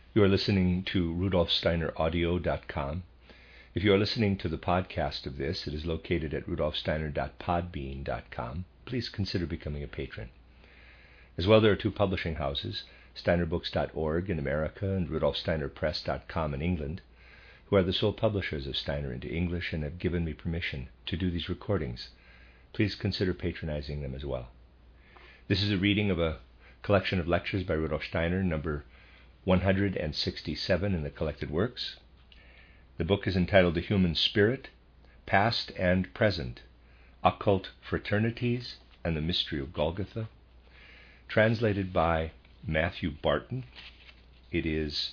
You are listening to rudolfsteineraudio.com. If you are listening to the podcast of this, it is located at rudolfsteiner.podbean.com. Please consider becoming a patron. As well, there are two publishing houses, steinerbooks.org in America and rudolfsteinerpress.com in England, who are the sole publishers of Steiner into English and have given me permission to do these recordings. Please consider patronizing them as well. This is a reading of a collection of lectures by Rudolf Steiner, number 167 in the collected works. The book is entitled The Human Spirit, Past and Present, Occult Fraternities and the Mystery of Golgotha, translated by Matthew Barton. It is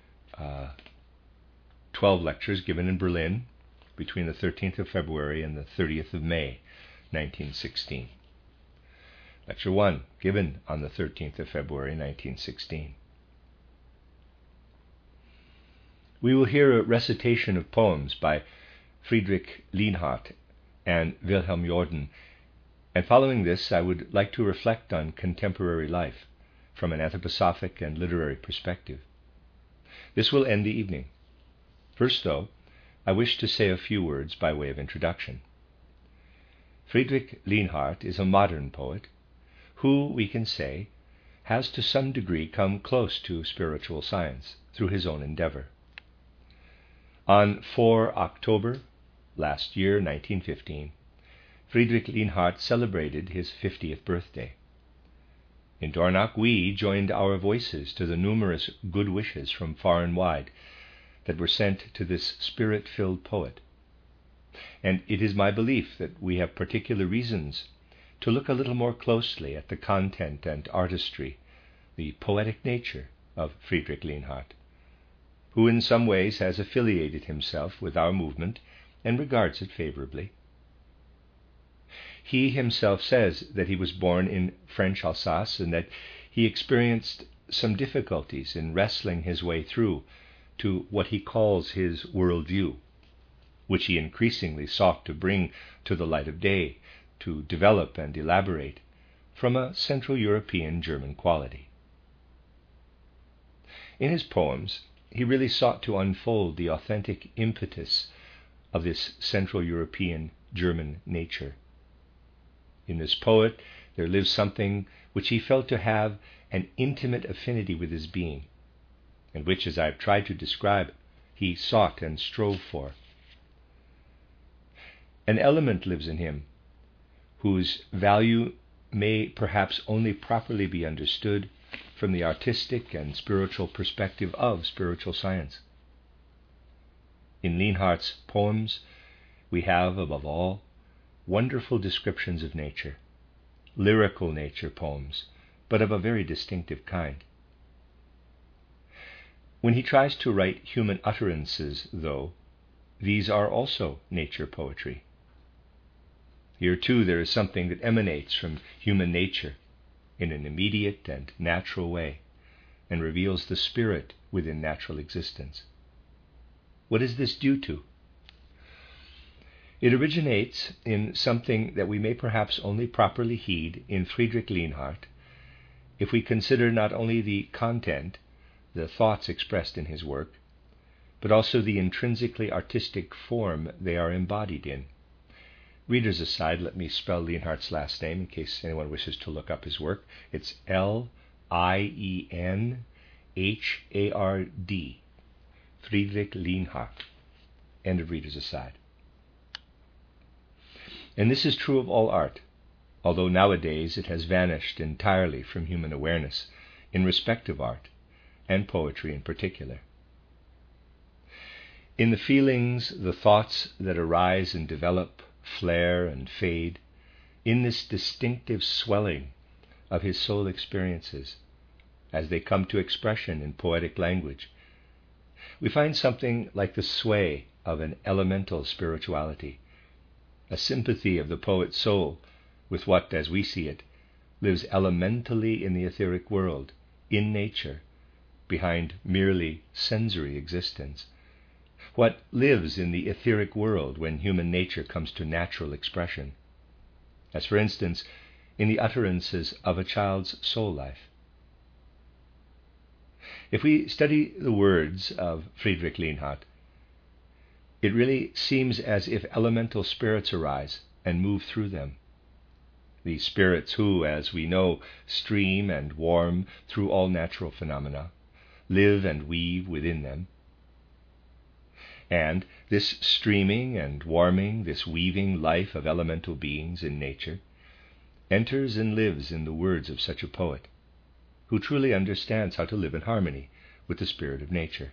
12 lectures given in Berlin between the 13th of February and the 30th of May, 1916. Lecture 1, given on the 13th of February, 1916. We will hear a recitation of poems by Friedrich Lienhardt and Wilhelm Jordan, and following this I would like to reflect on contemporary life from an anthroposophic and literary perspective. This will end the evening. First, though, I wish to say a few words by way of introduction. Friedrich Lienhardt is a modern poet who, we can say, has to some degree come close to spiritual science through his own endeavor. On 4 October last year, 1915, Friedrich Lienhardt celebrated his 50th birthday. In Dornach, we joined our voices to the numerous good wishes from far and wide that were sent to this spirit-filled poet. And it is my belief that we have particular reasons to look a little more closely at the content and artistry, the poetic nature of Friedrich Lienhardt, who in some ways has affiliated himself with our movement and regards it favorably. He himself says that he was born in French Alsace and that he experienced some difficulties in wrestling his way through to what he calls his worldview, which he increasingly sought to bring to the light of day, to develop and elaborate from a Central European German quality. In his poems, he really sought to unfold the authentic impetus of this Central European German nature. In this poet, there lives something which he felt to have an intimate affinity with his being, and which, as I have tried to describe, he sought and strove for. An element lives in him whose value may perhaps only properly be understood from the artistic and spiritual perspective of spiritual science. In Lienhardt's poems, we have, above all, wonderful descriptions of nature, lyrical nature poems, but of a very distinctive kind. When he tries to write human utterances, though, these are also nature poetry. Here, too, there is something that emanates from human nature in an immediate and natural way, and reveals the spirit within natural existence. What is this due to? It originates in something that we may perhaps only properly heed in Friedrich Lienhardt if we consider not only the content, the thoughts expressed in his work, but also the intrinsically artistic form they are embodied in. Readers aside, let me spell Lienhardt's last name in case anyone wishes to look up his work. It's L-I-E-N-H-A-R-D, Friedrich Lienhardt. End of readers aside. And this is true of all art, although nowadays it has vanished entirely from human awareness in respect of art, and poetry in particular. In the feelings, the thoughts that arise and develop, flare and fade, in this distinctive swelling of his soul experiences, as they come to expression in poetic language, we find something like the sway of an elemental spirituality, a sympathy of the poet's soul with what, as we see it, lives elementally in the etheric world, in nature, behind merely sensory existence, what lives in the etheric world when human nature comes to natural expression, as for instance, in the utterances of a child's soul life. If we study the words of Friedrich Lienhardt, it really seems as if elemental spirits arise and move through them. These spirits who, as we know, stream and warm through all natural phenomena, live and weave within them. And this streaming and warming, this weaving life of elemental beings in nature, enters and lives in the words of such a poet, who truly understands how to live in harmony with the spirit of nature.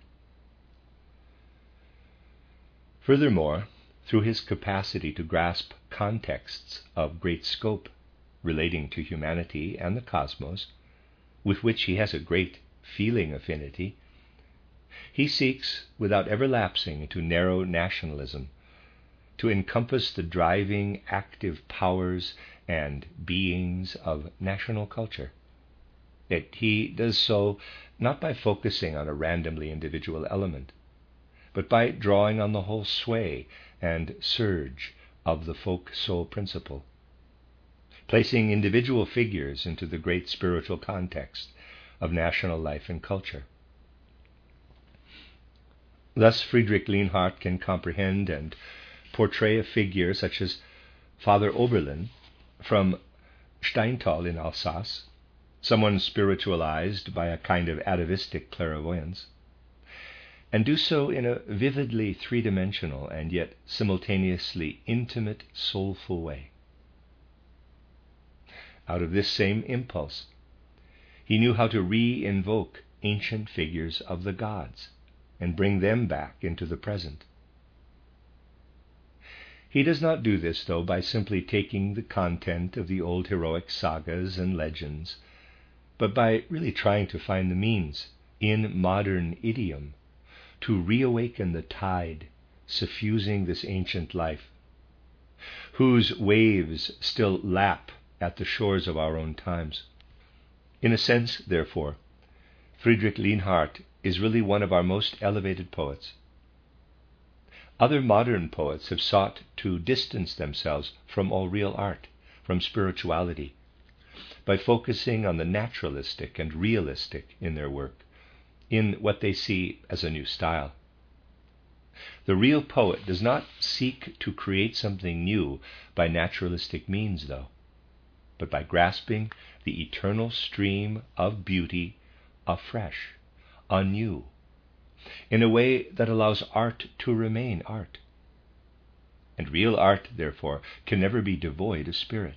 Furthermore, through his capacity to grasp contexts of great scope relating to humanity and the cosmos, with which he has a great feeling affinity, he seeks, without ever lapsing into narrow nationalism, to encompass the driving, active powers and beings of national culture. Yet he does so not by focusing on a randomly individual element, but by drawing on the whole sway and surge of the folk soul principle, placing individual figures into the great spiritual context of national life and culture. Thus Friedrich Lienhardt can comprehend and portray a figure such as Father Oberlin from Steintal in Alsace, someone spiritualized by a kind of atavistic clairvoyance, and do so in a vividly three-dimensional and yet simultaneously intimate, soulful way. Out of this same impulse, he knew how to re-invoke ancient figures of the gods and bring them back into the present. He does not do this, though, by simply taking the content of the old heroic sagas and legends, but by really trying to find the means, in modern idiom, to reawaken the tide suffusing this ancient life, whose waves still lap at the shores of our own times. In a sense, therefore, Friedrich Lienhardt is really one of our most elevated poets. Other modern poets have sought to distance themselves from all real art, from spirituality, by focusing on the naturalistic and realistic in their work, in what they see as a new style. The real poet does not seek to create something new by naturalistic means, though, but by grasping the eternal stream of beauty afresh, anew, in a way that allows art to remain art. And real art, therefore, can never be devoid of spirit.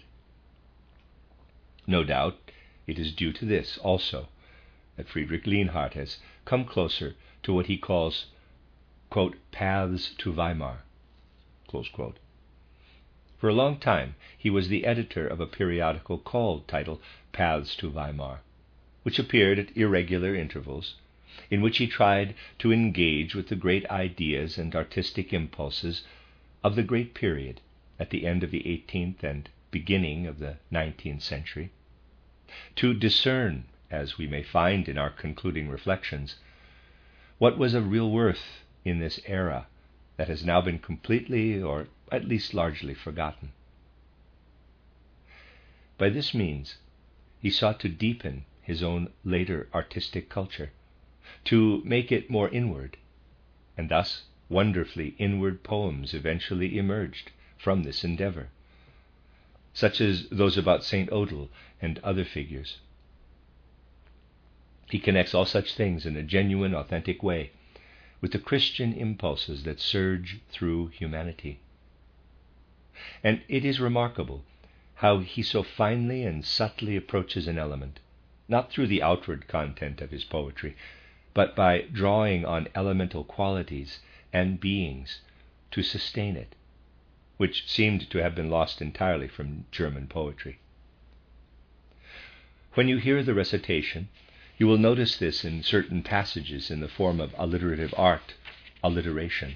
No doubt it is due to this also that Friedrich Lienhardt has come closer to what he calls, quote, paths to Weimar, close quote. For a long time he was the editor of a periodical titled Paths to Weimar, which appeared at irregular intervals, in which he tried to engage with the great ideas and artistic impulses of the great period at the end of the 18th and beginning of the 19th century, to discern, as we may find in our concluding reflections, what was of real worth in this era that has now been completely, or at least largely, forgotten. By this means, he sought to deepen his own later artistic culture, to make it more inward, and thus wonderfully inward poems eventually emerged from this endeavor, such as those about St. Odile and other figures. He connects all such things in a genuine, authentic way with the Christian impulses that surge through humanity. And it is remarkable how he so finely and subtly approaches an element, not through the outward content of his poetry, but by drawing on elemental qualities and beings to sustain it, which seemed to have been lost entirely from German poetry. When you hear the recitation, you will notice this in certain passages in the form of alliterative art, alliteration.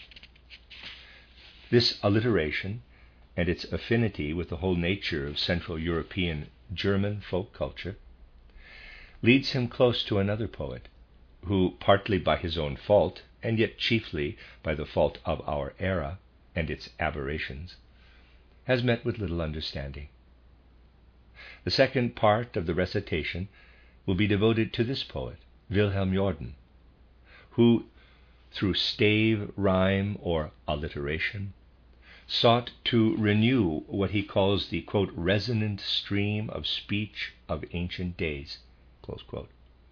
This alliteration and its affinity with the whole nature of Central European German folk culture leads him close to another poet, who, partly by his own fault, and yet chiefly by the fault of our era and its aberrations, has met with little understanding. The second part of the recitation will be devoted to this poet, Wilhelm Jordan, who, through stave, rhyme, or alliteration, sought to renew what he calls the, quote, resonant stream of speech of ancient days, close quote.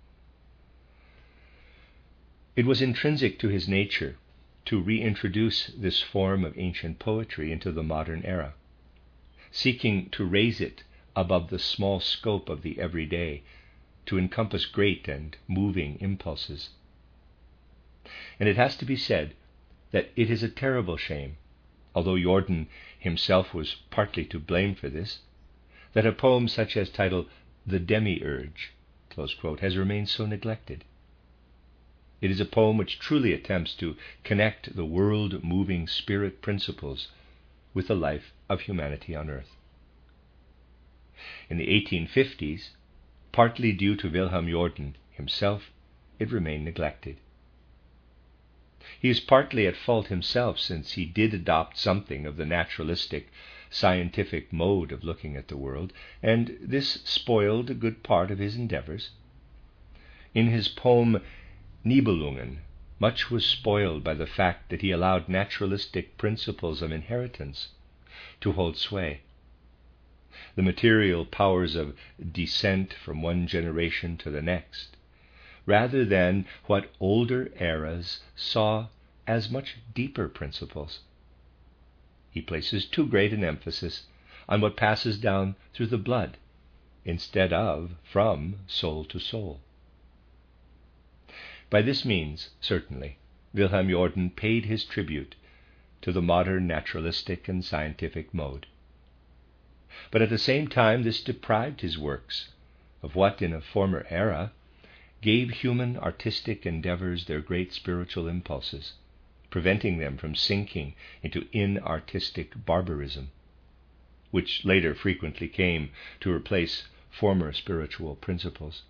It was intrinsic to his nature to reintroduce this form of ancient poetry into the modern era, seeking to raise it above the small scope of the everyday, to encompass great and moving impulses. And it has to be said that it is a terrible shame, although Jordan himself was partly to blame for this, that a poem such as titled The Demiurge, close quote, has remained so neglected. It is a poem which truly attempts to connect the world-moving spirit principles with the life of humanity on earth. In the 1850s, partly due to Wilhelm Jordan himself, it remained neglected. He is partly at fault himself, since he did adopt something of the naturalistic, scientific mode of looking at the world, and this spoiled a good part of his endeavors. In his poem Nibelungen, much was spoiled by the fact that he allowed naturalistic principles of inheritance to hold sway. The material powers of descent from one generation to the next, rather than what older eras saw as much deeper principles. He places too great an emphasis on what passes down through the blood, instead of from soul to soul. By this means, certainly, Wilhelm Jordan paid his tribute to the modern naturalistic and scientific mode. But at the same time, this deprived his works of what in a former era gave human artistic endeavors their great spiritual impulses, preventing them from sinking into inartistic barbarism, which later frequently came to replace former spiritual principles.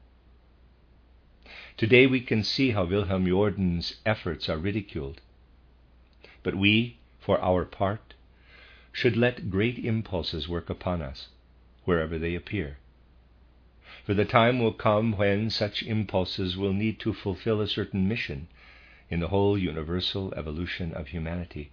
Today we can see how Wilhelm Jordan's efforts are ridiculed, but we, for our part, should let great impulses work upon us, wherever they appear. For the time will come when such impulses will need to fulfill a certain mission in the whole universal evolution of humanity.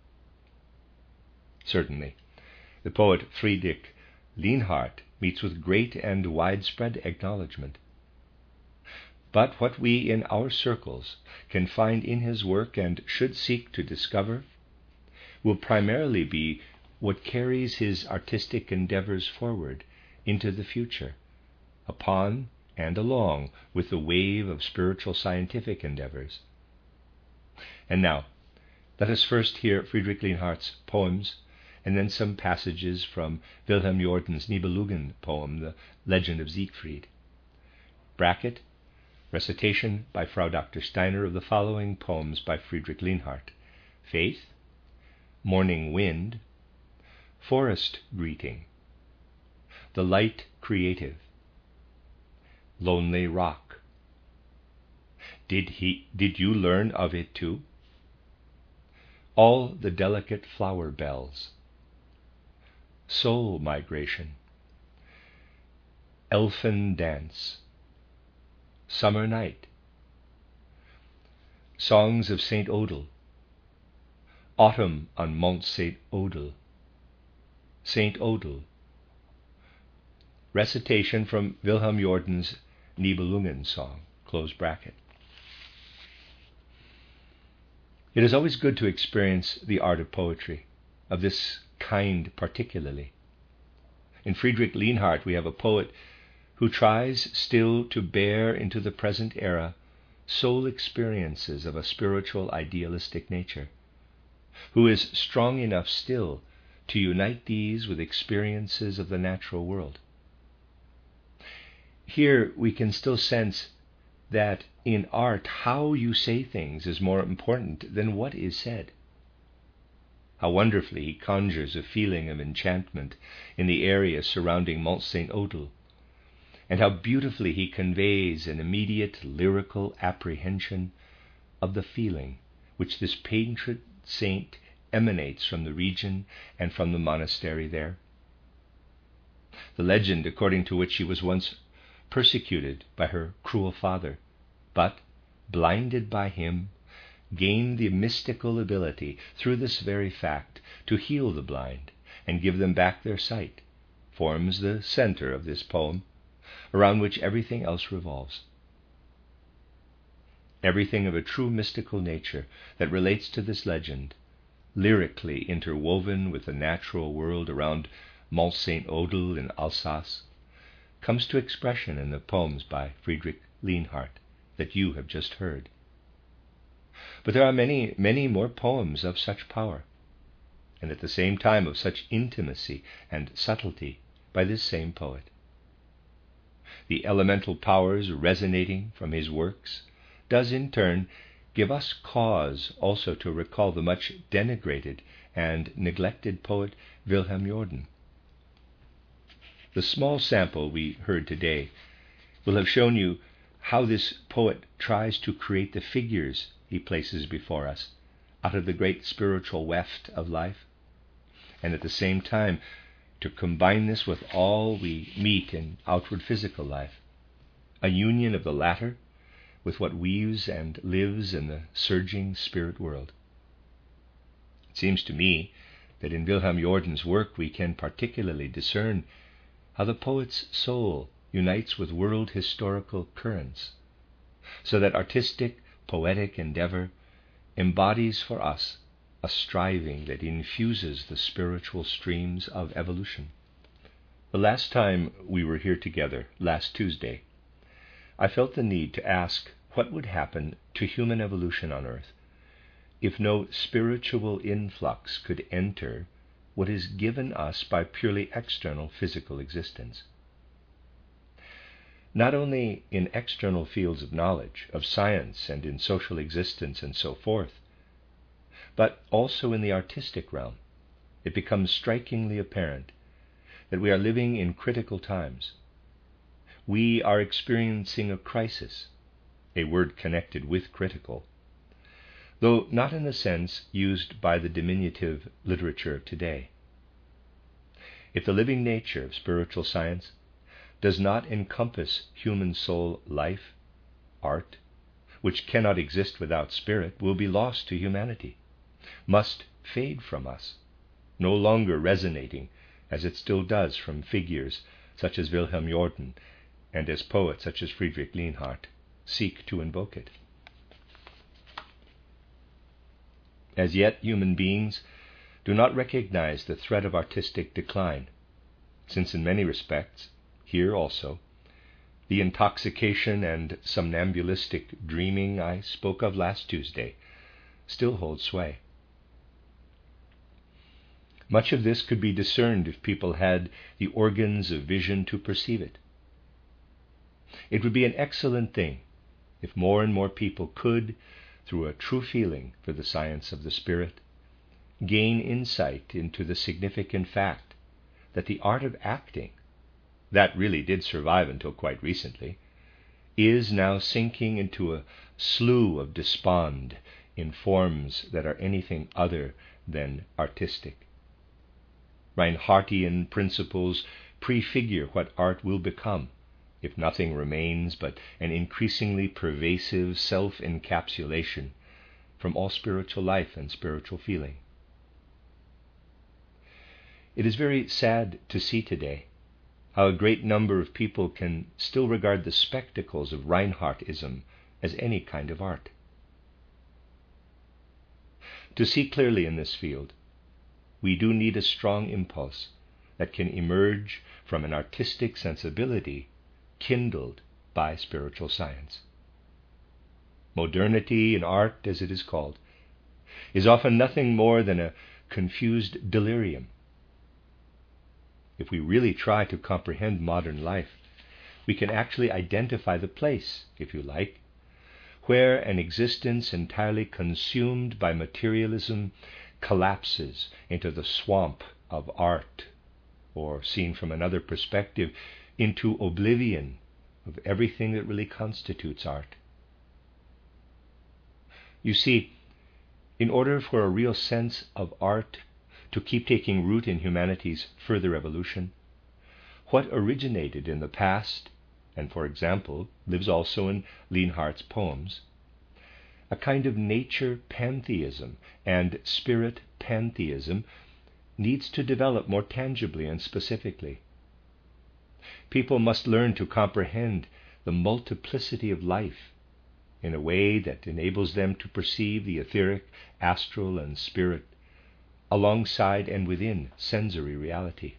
Certainly, the poet Friedrich Lienhard meets with great and widespread acknowledgement. But what we in our circles can find in his work and should seek to discover will primarily be what carries his artistic endeavors forward into the future, upon and along with the wave of spiritual scientific endeavors. And now, let us first hear Friedrich Lienhardt's poems, and then some passages from Wilhelm Jordan's Nibelungen poem, The Legend of Siegfried. Bracket, recitation by Frau Dr. Steiner of the following poems by Friedrich Lienhardt: Faith, Morning Wind, Forest Greeting, The Light Creative, Lonely Rock. Did you learn of it too? All the delicate flower bells, Soul Migration, Elfin Dance, Summer Night, Songs of St. Odile, Autumn on Mont St. Odile, St. Odile. Recitation from Wilhelm Jordan's Nibelungen song, close bracket. It is always good to experience the art of poetry, of this kind particularly. In Friedrich Lienhardt we have a poet who tries still to bear into the present era soul experiences of a spiritual idealistic nature, who is strong enough still to unite these with experiences of the natural world. Here we can still sense that in art, how you say things is more important than what is said. How wonderfully he conjures a feeling of enchantment in the area surrounding Mont St. Odile, and how beautifully he conveys an immediate lyrical apprehension of the feeling which this patron saint emanates from the region and from the monastery there. The legend according to which she was once persecuted by her cruel father but, blinded by him, gain the mystical ability, through this very fact, to heal the blind and give them back their sight, forms the center of this poem, around which everything else revolves. Everything of a true mystical nature that relates to this legend, lyrically interwoven with the natural world around Mont Saint Odile in Alsace, comes to expression in the poems by Friedrich Lienhardt that you have just heard. But there are many, many more poems of such power, and at the same time of such intimacy and subtlety by this same poet. The elemental powers resonating from his works does in turn give us cause also to recall the much denigrated and neglected poet Wilhelm Jordan. The small sample we heard today will have shown you how this poet tries to create the figures he places before us out of the great spiritual weft of life, and at the same time to combine this with all we meet in outward physical life, a union of the latter with what weaves and lives in the surging spirit world. It seems to me that in Wilhelm Jordan's work we can particularly discern how the poet's soul unites with world historical currents, so that artistic, poetic endeavor embodies for us a striving that infuses the spiritual streams of evolution. The last time we were here together, last Tuesday, I felt the need to ask what would happen to human evolution on Earth if no spiritual influx could enter what is given us by purely external physical existence. Not only in external fields of knowledge, of science, and in social existence and so forth, but also in the artistic realm, it becomes strikingly apparent that we are living in critical times. We are experiencing a crisis, a word connected with critical, though not in the sense used by the diminutive literature of today. If the living nature of spiritual science does not encompass human soul life, art, which cannot exist without spirit, will be lost to humanity, must fade from us, no longer resonating as it still does from figures such as Wilhelm Jordan and as poets such as Friedrich Lienhardt seek to invoke it. As yet, human beings do not recognize the threat of artistic decline, since in many respects, here also, the intoxication and somnambulistic dreaming I spoke of last Tuesday still holds sway. Much of this could be discerned if people had the organs of vision to perceive it. It would be an excellent thing if more and more people could, through a true feeling for the science of the spirit, gain insight into the significant fact that the art of acting, that really did survive until quite recently, is now sinking into a slough of despond in forms that are anything other than artistic. Reinhardtian principles prefigure what art will become if nothing remains but an increasingly pervasive self-encapsulation from all spiritual life and spiritual feeling. It is very sad to see today how a great number of people can still regard the spectacles of Reinhardtism as any kind of art. To see clearly in this field, we do need a strong impulse that can emerge from an artistic sensibility kindled by spiritual science. Modernity in art, as it is called, is often nothing more than a confused delirium. If we really try to comprehend modern life, we can actually identify the place, if you like, where an existence entirely consumed by materialism collapses into the swamp of art, or, seen from another perspective, into oblivion of everything that really constitutes art. You see, in order for a real sense of art to keep taking root in humanity's further evolution, what originated in the past and for example, lives also in Lienhardt's poems, a kind of nature pantheism and spirit pantheism needs to develop more tangibly and specifically. People must learn to comprehend the multiplicity of life in a way that enables them to perceive the etheric, astral, and spirit alongside and within sensory reality.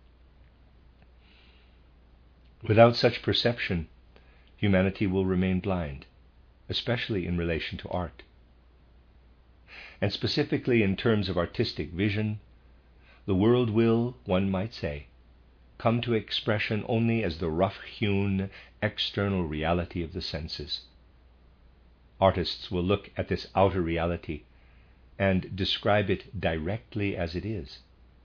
Without such perception, humanity will remain blind, especially in relation to art. And specifically in terms of artistic vision, the world will, one might say, come to expression only as the rough-hewn external reality of the senses. Artists will look at this outer reality and describe it directly as it is.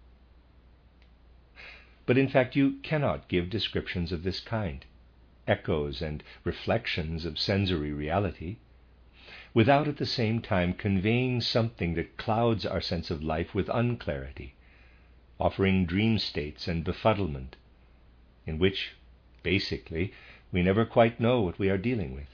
But in fact, you cannot give descriptions of this kind, echoes and reflections of sensory reality, without at the same time conveying something that clouds our sense of life with unclarity, offering dream states and befuddlement, in which, basically, we never quite know what we are dealing with.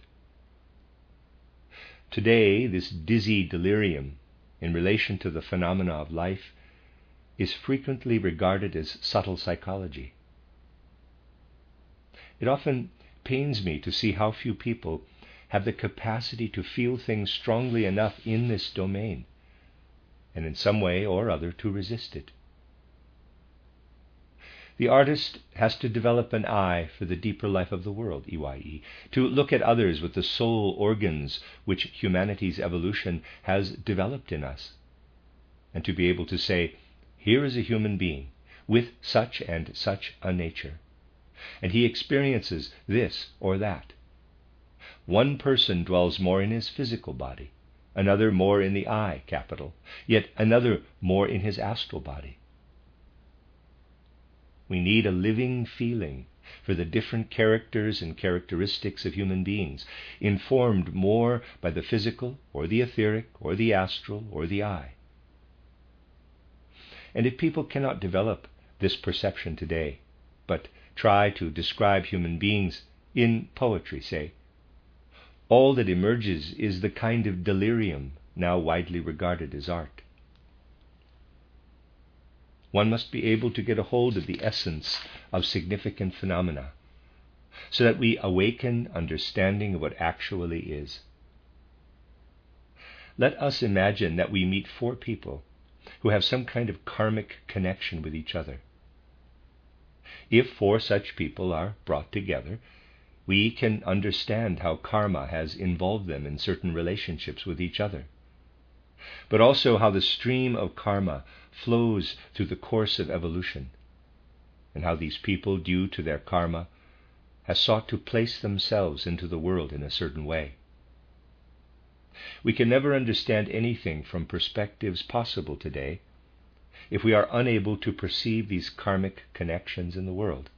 Today, this dizzy delirium in relation to the phenomena of life is frequently regarded as subtle psychology. It often pains me to see how few people have the capacity to feel things strongly enough in this domain, and in some way or other to resist it. The artist has to develop an eye for the deeper life of the world, EYE, to look at others with the soul organs which humanity's evolution has developed in us, and to be able to say, here is a human being with such and such a nature, and he experiences this or that. One person dwells more in his physical body, another more in the I capital, yet another more in his astral body. We need a living feeling for the different characters and characteristics of human beings, informed more by the physical or the etheric or the astral or the I. And if people cannot develop this perception today, but try to describe human beings in poetry, say, all that emerges is the kind of delirium now widely regarded as art. One must be able to get a hold of the essence of significant phenomena, so that we awaken understanding of what actually is. Let us imagine that we meet four people who have some kind of karmic connection with each other. If four such people are brought together, we can understand how karma has involved them in certain relationships with each other, but also how the stream of karma flows through the course of evolution, and how these people, due to their karma, have sought to place themselves into the world in a certain way. We can never understand anything from perspectives possible today if we are unable to perceive these karmic connections in the world.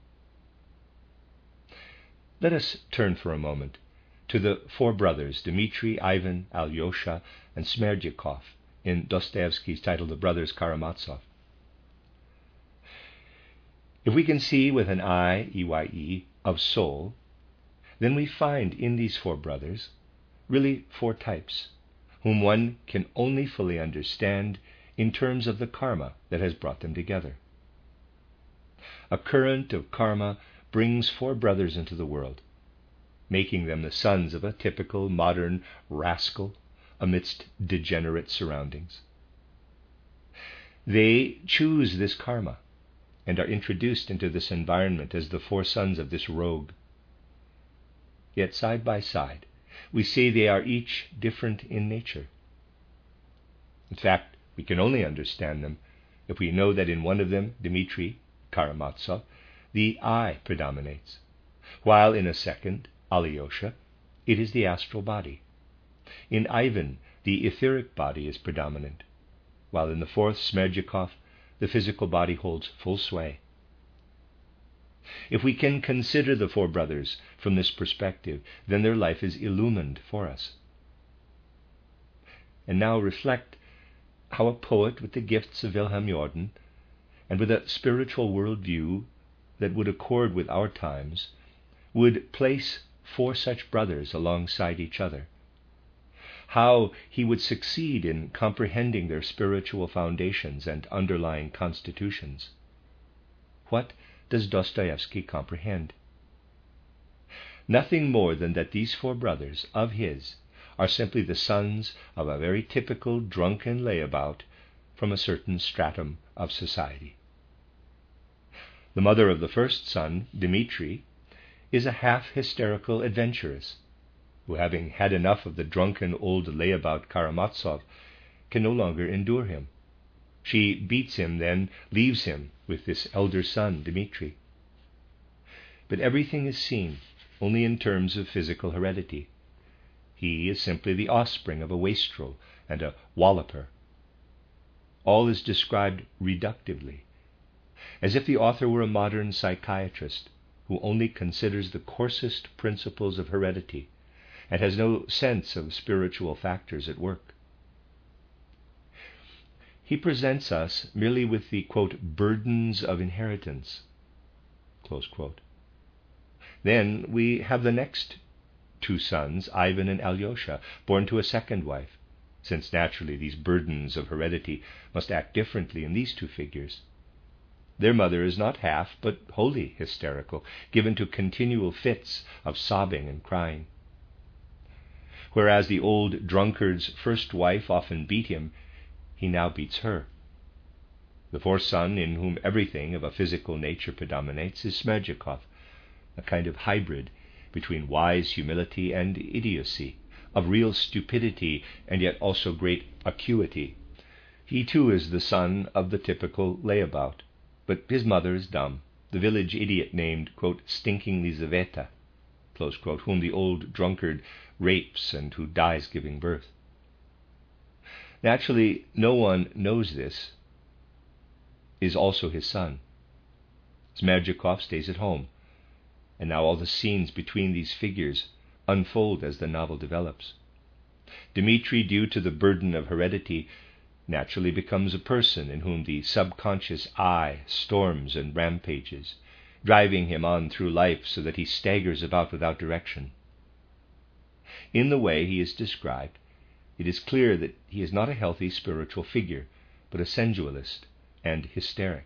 Let us turn for a moment to the four brothers, Dmitri, Ivan, Alyosha, and Smerdyakov, in Dostoevsky's title, The Brothers Karamazov. If we can see with an eye, EYE, of soul, then we find in these four brothers really four types, whom one can only fully understand in terms of the karma that has brought them together. A current of karma brings four brothers into the world, making them the sons of a typical modern rascal amidst degenerate surroundings. They choose this karma and are introduced into this environment as the four sons of this rogue. Yet side by side, we see they are each different in nature. In fact, we can only understand them if we know that in one of them, Dmitri Karamazov, the I predominates, while in a second, Alyosha, it is the astral body. In Ivan, the etheric body is predominant, while in the fourth, Smerdyakov, the physical body holds full sway. If we can consider the four brothers from this perspective, then their life is illumined for us. And now reflect how a poet with the gifts of Wilhelm Jordan and with a spiritual worldview that would accord with our times would place 4 such brothers alongside each other, how he would succeed in comprehending their spiritual foundations and underlying constitutions. What does Dostoevsky comprehend? Nothing more than that these 4 brothers of his are simply the sons of a very typical drunken layabout from a certain stratum of society. The mother of the first son, Dmitri, is a half-hysterical adventuress who, having had enough of the drunken old layabout Karamazov, can no longer endure him. She beats him, then leaves him with this elder son, Dmitri. But everything is seen only in terms of physical heredity. He is simply the offspring of a wastrel and a walloper. All is described reductively, as if the author were a modern psychiatrist who only considers the coarsest principles of heredity and has no sense of spiritual factors at work. He presents us merely with the, quote, burdens of inheritance, close quote. Then we have the next 2 sons, Ivan and Alyosha, born to a second wife, since naturally these burdens of heredity must act differently in these 2 figures. Their mother is not half, but wholly hysterical, given to continual fits of sobbing and crying. Whereas the old drunkard's first wife often beat him, he now beats her. The 4th son, in whom everything of a physical nature predominates, is Smerdyakov, a kind of hybrid between wise humility and idiocy, of real stupidity and yet also great acuity. He too is the son of the typical layabout, but his mother is dumb, the village idiot named, quote, Stinking Lizaveta, close quote, whom the old drunkard rapes and who dies giving birth. Naturally, no one knows this is also his son. Smerdyakov stays at home, and now all the scenes between these figures unfold as the novel develops. Dmitri, due to the burden of heredity, naturally becomes a person in whom the subconscious I storms and rampages, driving him on through life so that he staggers about without direction. In the way he is described, it is clear that he is not a healthy spiritual figure, but a sensualist and hysteric.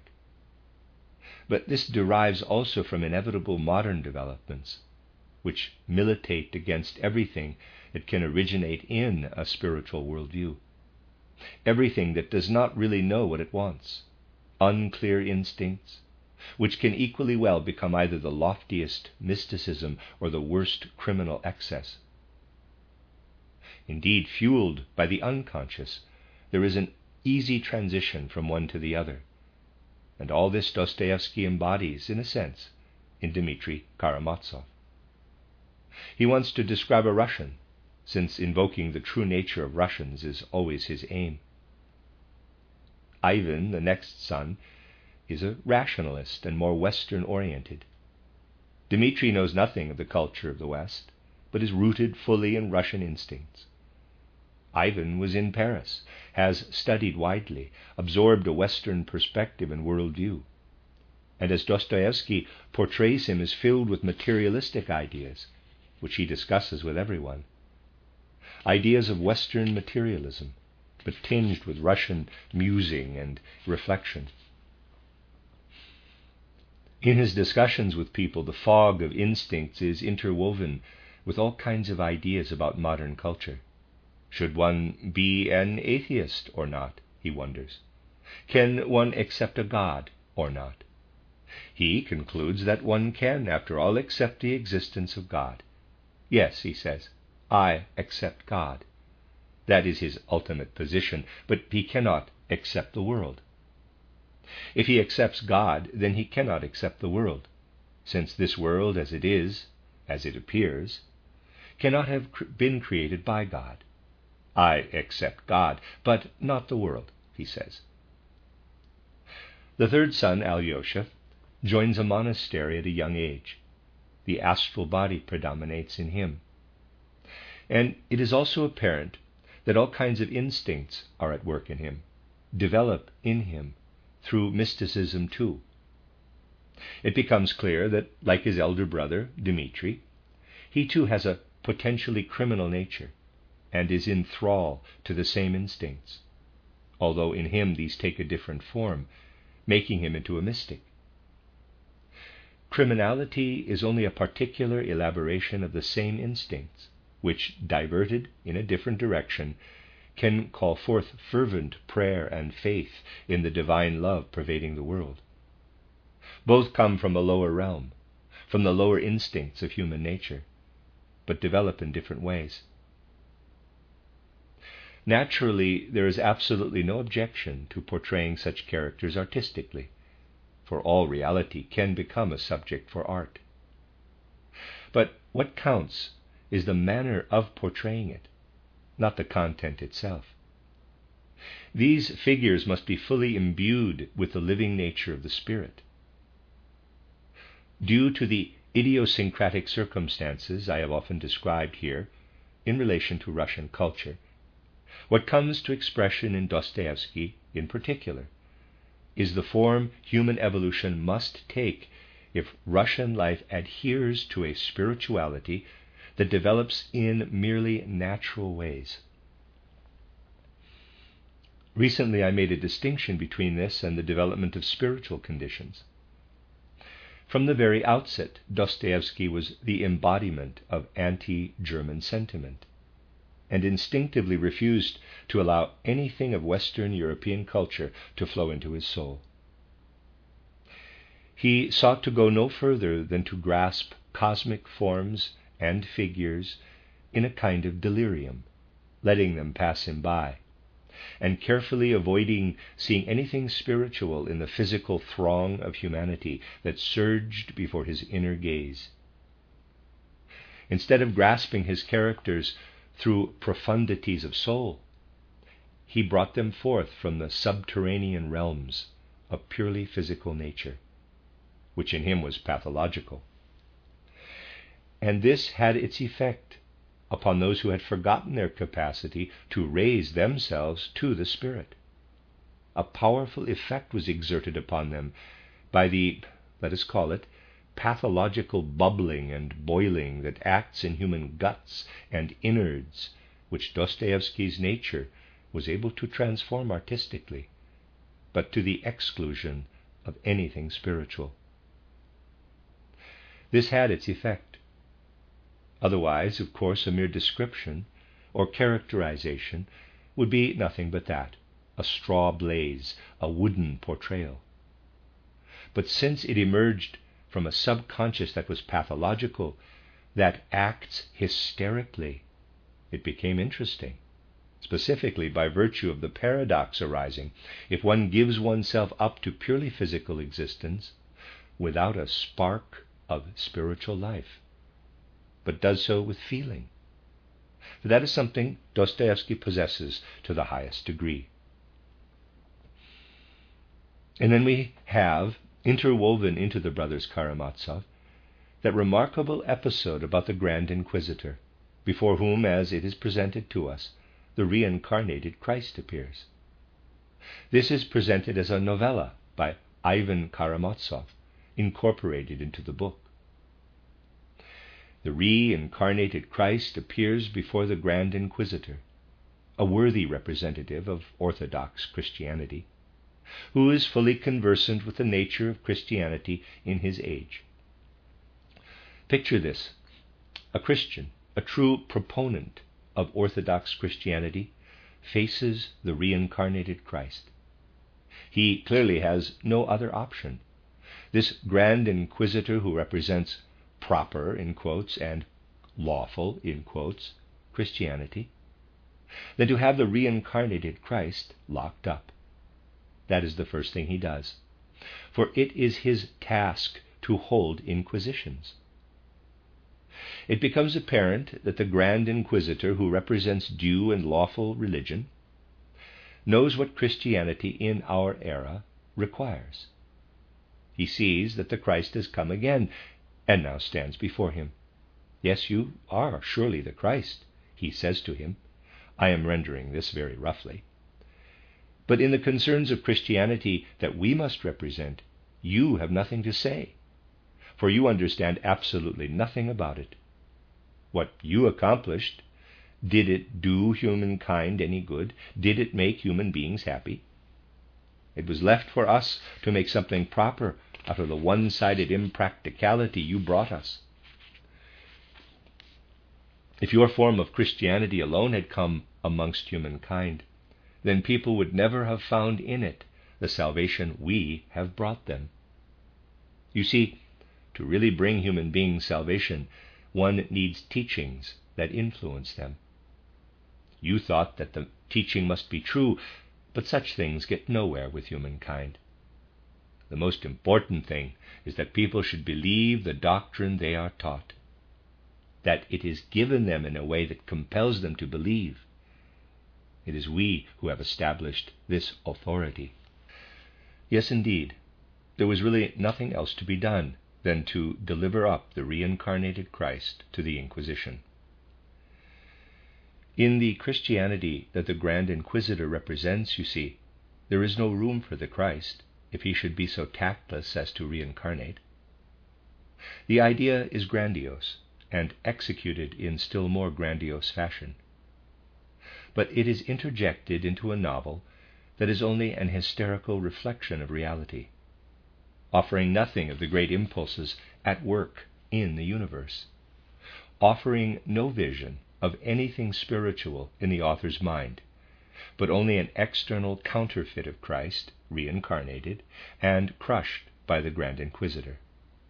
But this derives also from inevitable modern developments, which militate against everything that can originate in a spiritual worldview. Everything that does not really know what it wants, unclear instincts, which can equally well become either the loftiest mysticism or the worst criminal excess. Indeed, fueled by the unconscious, there is an easy transition from one to the other, and all this Dostoevsky embodies, in a sense, in Dmitri Karamazov. He wants to describe a Russian, since invoking the true nature of Russians is always his aim. Ivan, the next son, is a rationalist and more Western-oriented. Dmitri knows nothing of the culture of the West, but is rooted fully in Russian instincts. Ivan was in Paris, has studied widely, absorbed a Western perspective and worldview, and as Dostoevsky portrays him as filled with materialistic ideas, which he discusses with everyone. Ideas of Western materialism, but tinged with Russian musing and reflection. In his discussions with people, the fog of instincts is interwoven with all kinds of ideas about modern culture. Should one be an atheist or not, he wonders. Can one accept a God or not? He concludes that one can, after all, accept the existence of God. Yes, he says, I accept God. That is his ultimate position, but he cannot accept the world. If he accepts God, then he cannot accept the world, since this world as it is, as it appears, cannot have been created by God. I accept God, but not the world, he says. The third son, Alyosha, joins a monastery at a young age. The astral body predominates in him. And it is also apparent that all kinds of instincts are at work in him, develop in him, through mysticism too. It becomes clear that, like his elder brother, Dmitri, he too has a potentially criminal nature and is in thrall to the same instincts, although in him these take a different form, making him into a mystic. Criminality is only a particular elaboration of the same instincts, which, diverted in a different direction, can call forth fervent prayer and faith in the divine love pervading the world. Both come from a lower realm, from the lower instincts of human nature, but develop in different ways. Naturally, there is absolutely no objection to portraying such characters artistically, for all reality can become a subject for art. But what counts is the manner of portraying it, not the content itself. These figures must be fully imbued with the living nature of the spirit. Due to the idiosyncratic circumstances I have often described here in relation to Russian culture, what comes to expression in Dostoevsky in particular is the form human evolution must take if Russian life adheres to a spirituality that develops in merely natural ways. Recently I made a distinction between this and the development of spiritual conditions. From the very outset, Dostoevsky was the embodiment of anti-German sentiment, and instinctively refused to allow anything of Western European culture to flow into his soul. He sought to go no further than to grasp cosmic forms and figures in a kind of delirium, letting them pass him by, and carefully avoiding seeing anything spiritual in the physical throng of humanity that surged before his inner gaze. Instead of grasping his characters through profundities of soul, he brought them forth from the subterranean realms of purely physical nature, which in him was pathological. And this had its effect upon those who had forgotten their capacity to raise themselves to the Spirit. A powerful effect was exerted upon them by the, let us call it, pathological bubbling and boiling that acts in human guts and innards, which Dostoevsky's nature was able to transform artistically, but to the exclusion of anything spiritual. This had its effect. Otherwise, of course, a mere description or characterization would be nothing but that, a straw blaze, a wooden portrayal. But since it emerged from a subconscious that was pathological, that acts hysterically, it became interesting, specifically by virtue of the paradox arising if one gives oneself up to purely physical existence without a spark of spiritual life, but does so with feeling. For that is something Dostoevsky possesses to the highest degree. And then we have, interwoven into the brothers Karamazov, that remarkable episode about the Grand Inquisitor, before whom, as it is presented to us, the reincarnated Christ appears. This is presented as a novella by Ivan Karamazov, incorporated into the book. The reincarnated Christ appears before the Grand Inquisitor, a worthy representative of Orthodox Christianity, who is fully conversant with the nature of Christianity in his age. Picture this: a Christian, a true proponent of Orthodox Christianity, faces the reincarnated Christ. He clearly has no other option. This Grand Inquisitor, who represents proper, in quotes, and lawful, in quotes, Christianity, than to have the reincarnated Christ locked up. That is the first thing he does, for it is his task to hold inquisitions. It becomes apparent that the Grand Inquisitor, who represents due and lawful religion, knows what Christianity in our era requires. He sees that the Christ has come again, and now stands before him. Yes, you are surely the Christ, he says to him. I am rendering this very roughly. But in the concerns of Christianity that we must represent, You have nothing to say, for you understand absolutely nothing about it. What you accomplished, did it do humankind any good? Did it make human beings happy? It was left for us to make something proper out of the one-sided impracticality you brought us. If your form of Christianity alone had come amongst humankind, then people would never have found in it the salvation we have brought them. You see, to really bring human beings salvation, one needs teachings that influence them. You thought that the teaching must be true, but such things get nowhere with humankind. The most important thing is that people should believe the doctrine they are taught, that it is given them in a way that compels them to believe. It is we who have established this authority. Yes, indeed, there was really nothing else to be done than to deliver up the reincarnated Christ to the Inquisition. In the Christianity that the Grand Inquisitor represents, you see, there is no room for the Christ if he should be so tactless as to reincarnate. The idea is grandiose and executed in still more grandiose fashion. But it is interjected into a novel that is only an hysterical reflection of reality, offering nothing of the great impulses at work in the universe, offering no vision of anything spiritual in the author's mind, but only an external counterfeit of Christ, reincarnated and crushed by the Grand Inquisitor.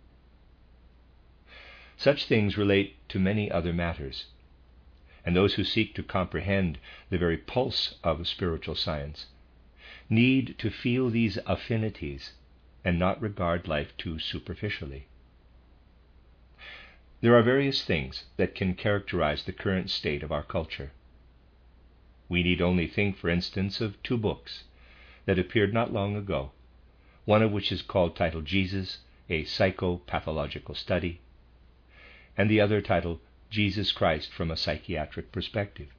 Such things relate to many other matters, and those who seek to comprehend the very pulse of spiritual science need to feel these affinities and not regard life too superficially. There are various things that can characterize the current state of our culture. We need only think, for instance, of two books that appeared not long ago, one of which is titled Jesus, a Psychopathological Study, and the other titled Jesus Christ from a Psychiatric Perspective.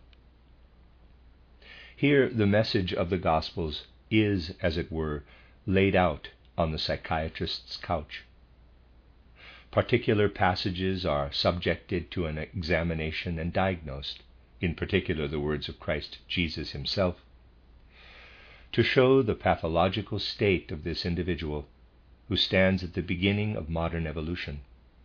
Here the message of the Gospels is, as it were, laid out on the psychiatrist's couch. Particular passages are subjected to an examination and diagnosed, in particular the words of Christ Jesus himself, to show the pathological state of this individual who stands at the beginning of modern evolution.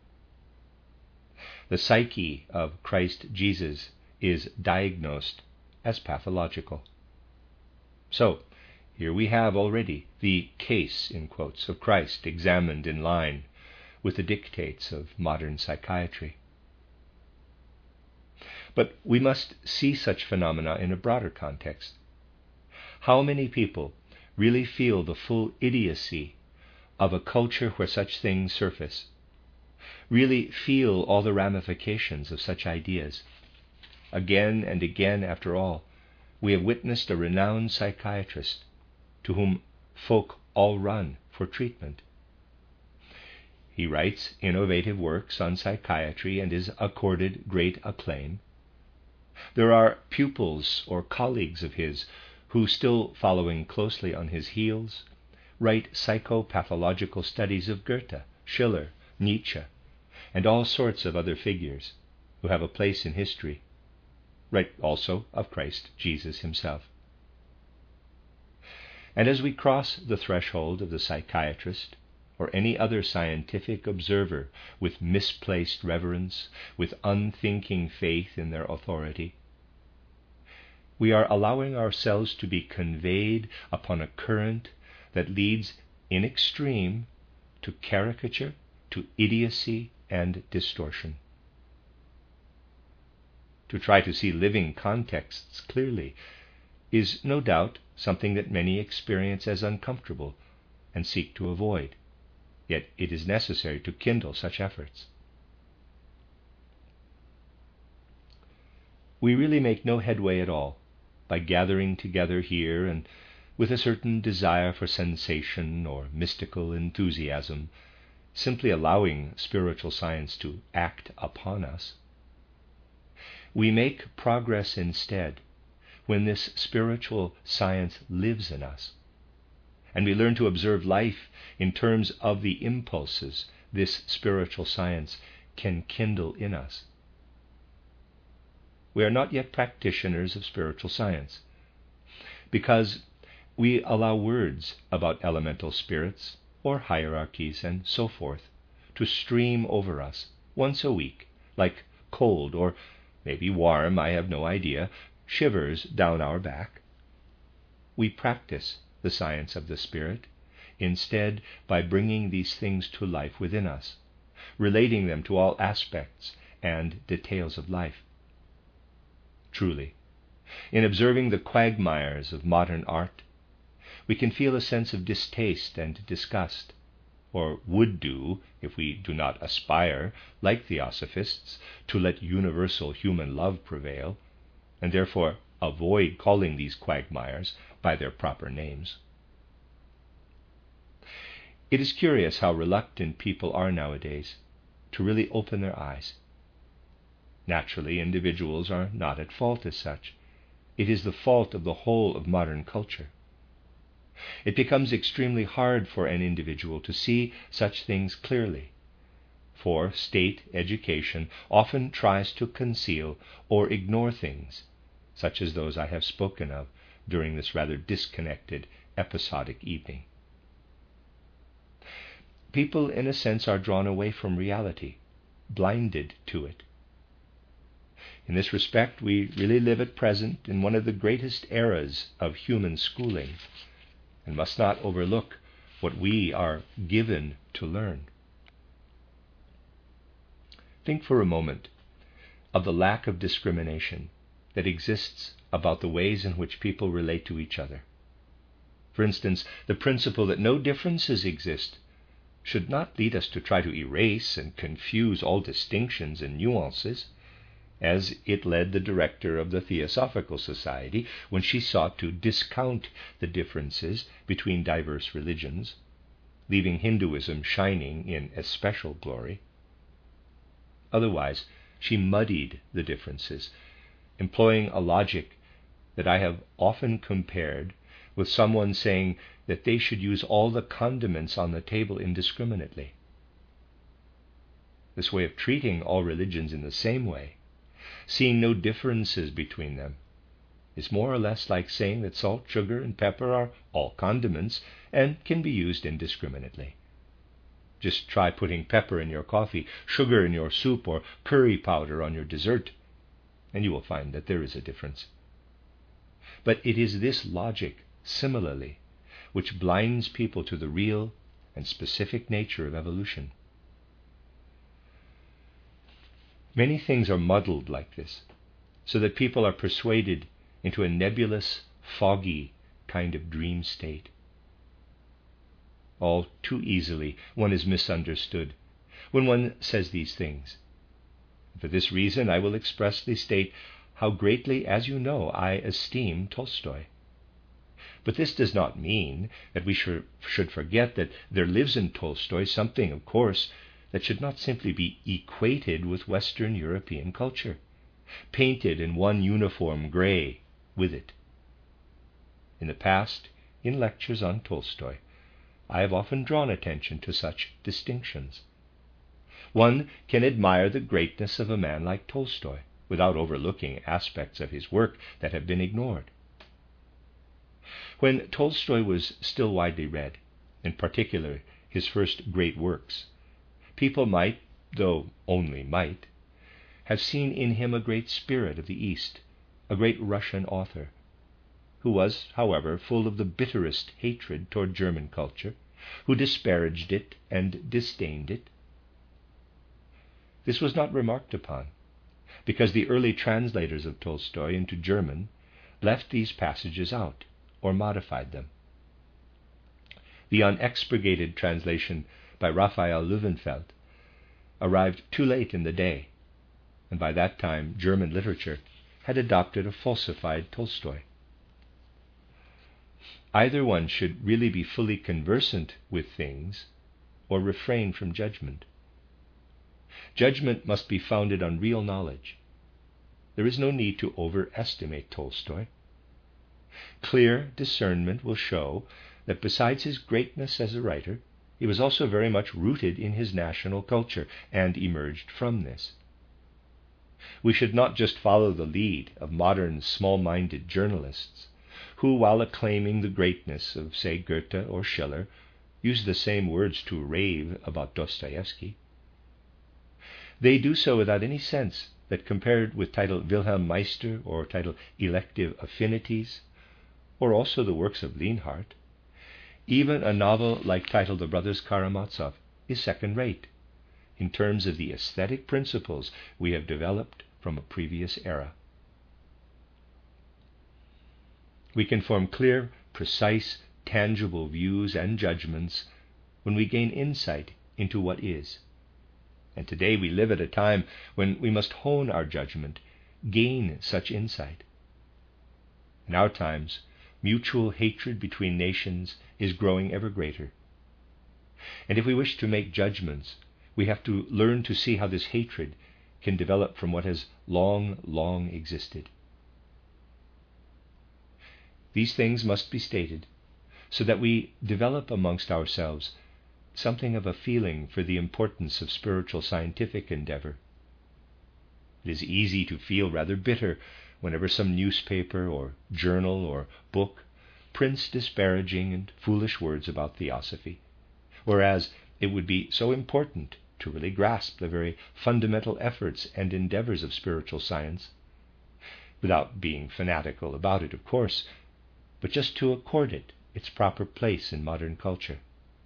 The psyche of Christ Jesus is diagnosed as pathological. So, here we have already the case, in quotes, of Christ examined in line with the dictates of modern psychiatry. But we must see such phenomena in a broader context. How many people really feel the full idiocy of a culture where such things surface, really feel all the ramifications of such ideas? Again and again, after all, we have witnessed a renowned psychiatrist to whom folk all run for treatment. He writes innovative works on psychiatry and is accorded great acclaim. There are pupils or colleagues of his who, still following closely on his heels, write psychopathological studies of Goethe, Schiller, Nietzsche, and all sorts of other figures who have a place in history. Write also of Christ Jesus himself. And as we cross the threshold of the psychiatrist or any other scientific observer with misplaced reverence, with unthinking faith in their authority, we are allowing ourselves to be conveyed upon a current that leads in extreme to caricature, to idiocy and distortion. To try to see living contexts clearly is no doubt something that many experience as uncomfortable and seek to avoid. Yet it is necessary to kindle such efforts. We really make no headway at all by gathering together here and with a certain desire for sensation or mystical enthusiasm, simply allowing spiritual science to act upon us. We make progress instead when this spiritual science lives in us and we learn to observe life in terms of the impulses this spiritual science can kindle in us. We are not yet practitioners of spiritual science, because we allow words about elemental spirits or hierarchies and so forth to stream over us once a week, like cold or maybe warm, I have no idea, shivers down our back. We practice the science of the Spirit instead by bringing these things to life within us, relating them to all aspects and details of life. Truly, in observing the quagmires of modern art, we can feel a sense of distaste and disgust, or would do if we do not aspire, like theosophists, to let universal human love prevail, and therefore avoid calling these quagmires by their proper names. It is curious how reluctant people are nowadays to really open their eyes. Naturally, individuals are not at fault as such. It is the fault of the whole of modern culture. It becomes extremely hard for an individual to see such things clearly, for state education often tries to conceal or ignore things, such as those I have spoken of during this rather disconnected episodic evening. People, in a sense, are drawn away from reality, blinded to it. In this respect, we really live at present in one of the greatest eras of human schooling, and must not overlook what we are given to learn. Think for a moment of the lack of discrimination that exists about the ways in which people relate to each other. For instance, the principle that no differences exist should not lead us to try to erase and confuse all distinctions and nuances, as it led the director of the Theosophical Society when she sought to discount the differences between diverse religions, leaving Hinduism shining in especial glory. Otherwise, she muddied the differences, employing a logic that I have often compared with someone saying that they should use all the condiments on the table indiscriminately. This way of treating all religions in the same way, seeing no differences between them, is more or less like saying that salt, sugar, and pepper are all condiments and can be used indiscriminately. Just try putting pepper in your coffee, sugar in your soup, or curry powder on your dessert, and you will find that there is a difference. But it is this logic, similarly, which blinds people to the real and specific nature of evolution. Many things are muddled like this, so that people are persuaded into a nebulous, foggy kind of dream state. All too easily one is misunderstood when one says these things. For this reason I will expressly state how greatly, as you know, I esteem Tolstoy. But this does not mean that we should forget that there lives in Tolstoy something, of course, that should not simply be equated with Western European culture, painted in one uniform gray with it. In the past, in lectures on Tolstoy, I have often drawn attention to such distinctions. One can admire the greatness of a man like Tolstoy without overlooking aspects of his work that have been ignored. When Tolstoy was still widely read, in particular his first great works, people might, though only might, have seen in him a great spirit of the East, a great Russian author, who was, however, full of the bitterest hatred toward German culture, who disparaged it and disdained it. This was not remarked upon, because the early translators of Tolstoy into German left these passages out or modified them. The unexpurgated translation by Raphael Löwenfeld arrived too late in the day, and by that time German literature had adopted a falsified Tolstoy. Either one should really be fully conversant with things or refrain from judgment. Judgment must be founded on real knowledge. There is no need to overestimate Tolstoy. Clear discernment will show that besides his greatness as a writer, he was also very much rooted in his national culture and emerged from this. We should not just follow the lead of modern small-minded journalists who, while acclaiming the greatness of, say, Goethe or Schiller, use the same words to rave about Dostoevsky. They do so without any sense that, compared with title Wilhelm Meister or title Elective Affinities, or also the works of Lienhardt, even a novel like title The Brothers Karamazov is second-rate in terms of the aesthetic principles we have developed from a previous era. We can form clear, precise, tangible views and judgments when we gain insight into what is. And today we live at a time when we must hone our judgment, gain such insight. In our times, mutual hatred between nations is growing ever greater. And if we wish to make judgments, we have to learn to see how this hatred can develop from what has long existed. These things must be stated so that we develop amongst ourselves something of a feeling for the importance of spiritual scientific endeavor. It is easy to feel rather bitter whenever some newspaper or journal or book prints disparaging and foolish words about theosophy, whereas it would be so important to really grasp the very fundamental efforts and endeavors of spiritual science, without being fanatical about it, of course, but just to accord it its proper place in modern culture.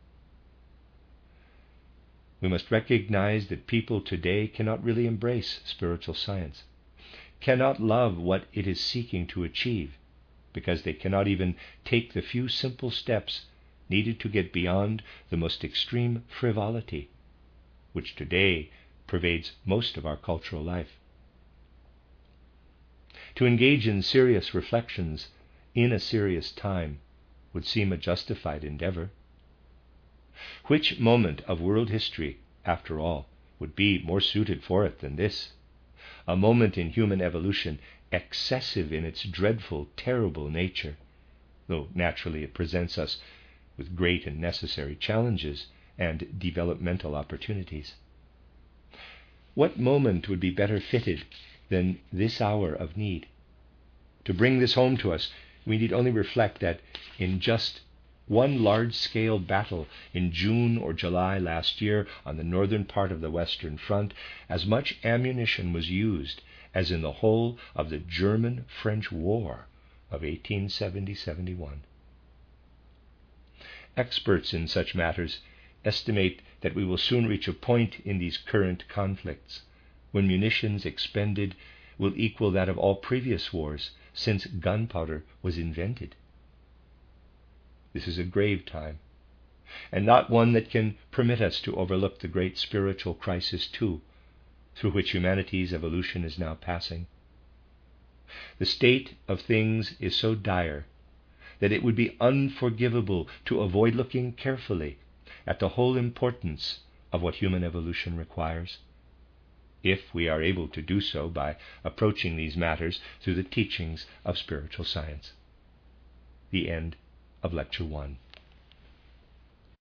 We must recognize that people today cannot really embrace spiritual science, cannot love what it is seeking to achieve, because they cannot even take the few simple steps needed to get beyond the most extreme frivolity, which today pervades most of our cultural life. To engage in serious reflections in a serious time would seem a justified endeavor. Which moment of world history, after all, would be more suited for it than this? A moment in human evolution excessive in its dreadful, terrible nature, though naturally it presents us with great and necessary challenges and developmental opportunities. What moment would be better fitted than this hour of need? To bring this home to us, we need only reflect that in just one large-scale battle in June or July last year on the northern part of the Western Front, as much ammunition was used as in the whole of the German-French War of 1870-71. Experts in such matters estimate that we will soon reach a point in these current conflicts when munitions expended will equal that of all previous wars since gunpowder was invented. This is a grave time, and not one that can permit us to overlook the great spiritual crisis too, through which humanity's evolution is now passing. The state of things is so dire that it would be unforgivable to avoid looking carefully at the whole importance of what human evolution requires, if we are able to do so by approaching these matters through the teachings of spiritual science. The end of Lecture 1.